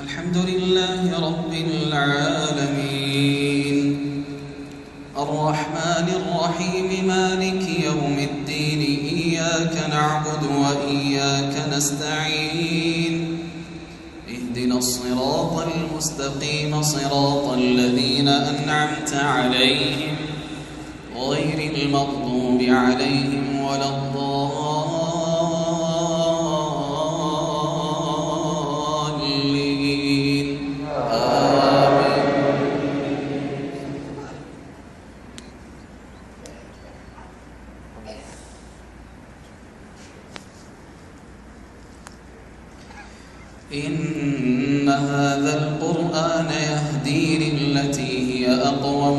الحمد لله رب العالمين الرحمن الرحيم مالك يوم الدين إياك نعبد وإياك نستعين اهدنا الصراط المستقيم صراط الذين أنعمت عليهم غير المغضوب عليهم ولا الضالين آمين. إن هذا القرآن يهدي للتي هي أقوم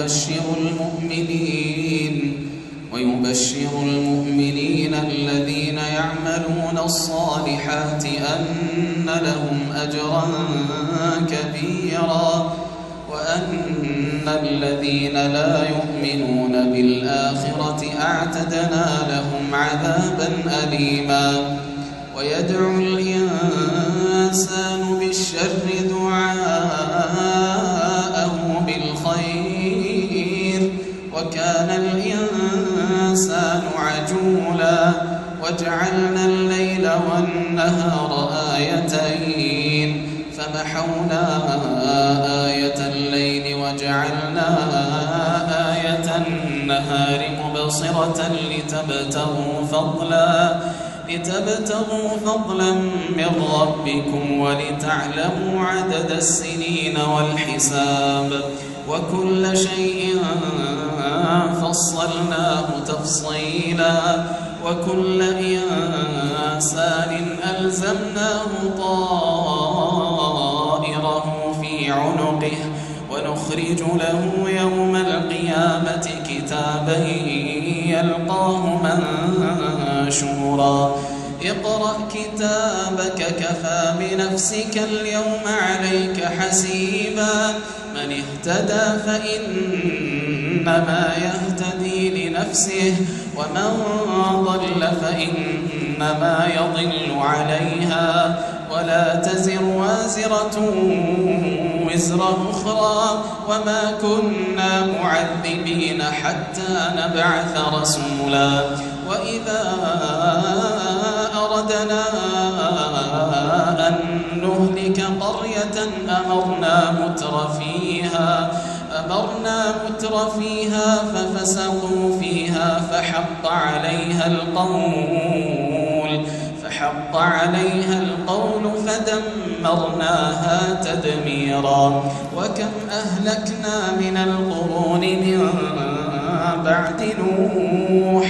ويبشر المؤمنين الذين يعملون الصالحات أن لهم أجرا كبيرا وأن الذين لا يؤمنون بالآخرة أعتدنا لهم عذابا أليما. ويدعو الإنسان بالشر دعاءه بالخير وكان الإنسان عجولا. وجعلنا الليل والنهار آيتين فمحونا آية الليل وجعلنا آية النهار مبصرة لتبتغوا فضلا من ربكم ولتعلموا عدد السنين والحساب وكل شيء فصلناه تفصيلا. وكل إنسان ألزمناه طائره في عنقه ونخرج له يوم القيامة كتابا يلقاه منشورا. اقرأ كتابك كفى بنفسك اليوم عليك حسيبا. من اهتدى فإنما يهتدي لنفسه ومن ضل فإنما يضل عليها ولا تزر وازرة وزر أخرى وما كنا معذبين حتى نبعث رسولا. وإذا أردنا أن نهلك قرية أمرنا متر فيها ففسقوا فيها فحق عليها القول فدمرناها تدميرا. وكم أهلكنا من القرون من بعد نوح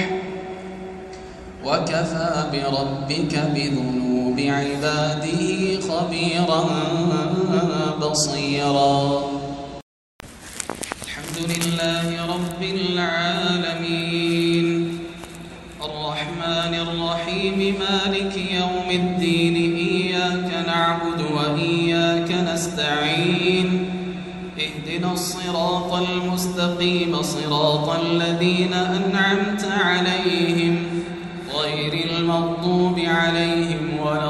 وكفى بربك بذنوب عباده خبيرا بصيرا. الحمد لله رب العالمين الرحمن الرحيم مالك يوم الدين إياك نعبد وإياك نستعين اهدنا الصراط المستقيم صراط الذين أنعمت عليهم غير المغضوب عليهم ولا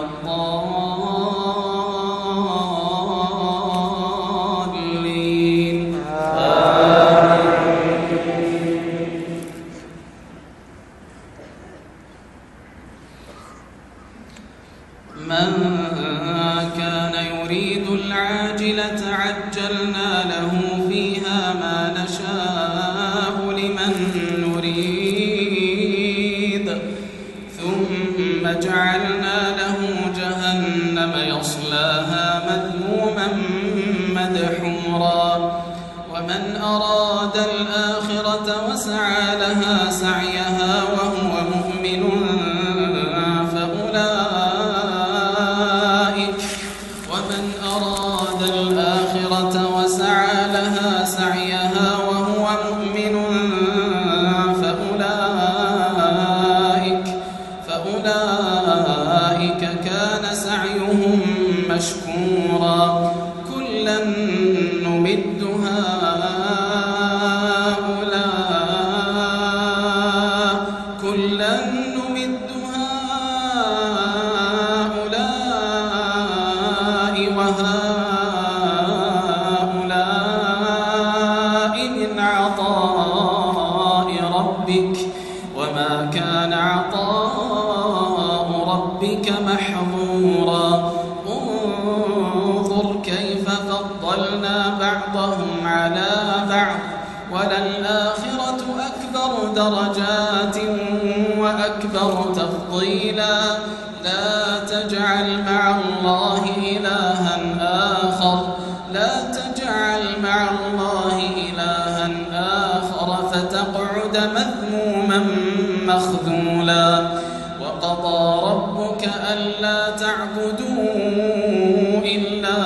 الضالين من كان يريد العاجلة عجلنا له فيها ما نشاء لمن نريد ثم جعلنا له جهنم يصلاها مذموما مدحورا. ومن أراد الآخرة وسعى لها سعيها وهو مؤمن فأولئك كان سعيهم مشكورا. كلا نمد هؤلاء وهؤلاء محظورا انظر كيف فضلنا بعضهم على بعض وللآخرة أكبر درجات وأكبر تفضيلا لا تجعل مع الله إلها آخر فتقعد مذموما مخذولا وقضى ربك ألا تعبدوا إلا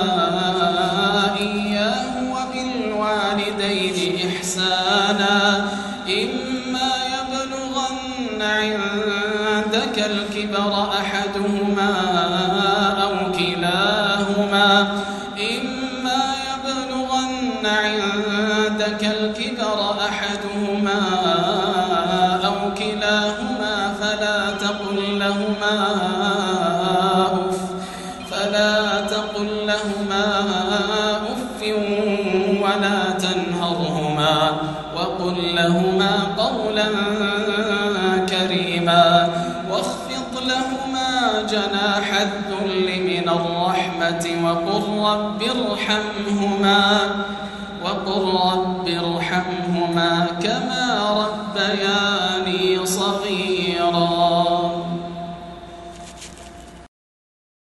إياه وبالوالدين إحسانا إما يبلغن عندك الكبر أحدهما أو كلاهما فلا تقل لهما أف ولا تنهرهما وقل لهما قولا كريما واخفض لهما جناح الذل من الرحمة وقل رب ارحمهما كما ربياني